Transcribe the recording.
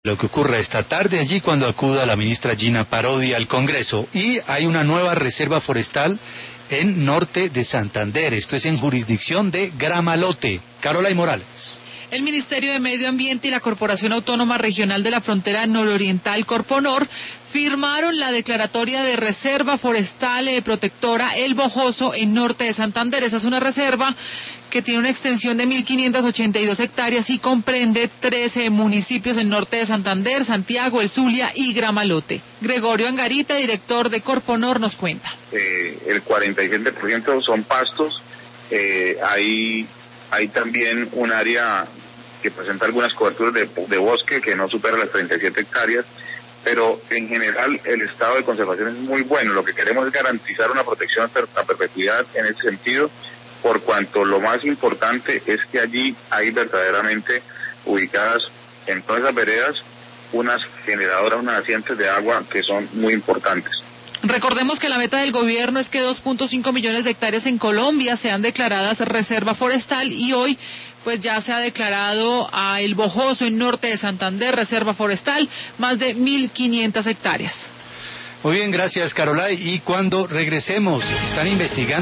Lo que ocurre esta tarde allí cuando acuda la ministra Gina Parodi al Congreso. Y hay una nueva reserva forestal en norte de Santander. Esto es en jurisdicción de Gramalote. Carolay Morales. El Ministerio de Medio Ambiente y la Corporación Autónoma Regional de la Frontera Nororiental, Corponor, firmaron la declaratoria de reserva forestal protectora El Bojoso en norte de Santander. Esa es una reserva que tiene una extensión de 1.582 hectáreas y comprende 13 municipios en norte de Santander, Santiago, El Zulia y Gramalote. Gregorio Angarita, director de Corponor, nos cuenta. El 47% son pastos, hay también un área que presenta algunas coberturas de bosque que no supera las 37 hectáreas, pero en general el estado de conservación es muy bueno. Lo que queremos es garantizar una protección a perpetuidad en ese sentido, por cuanto lo más importante es que allí hay verdaderamente ubicadas en todas esas veredas unas generadoras, unas nacientes de agua que son muy importantes. Recordemos que la meta del gobierno es que 2.5 millones de hectáreas en Colombia sean declaradas reserva forestal y hoy pues ya se ha declarado a El Bojoso en norte de Santander reserva forestal, más de 1.500 hectáreas. Muy bien, gracias Carolay. Y cuando regresemos, están investigando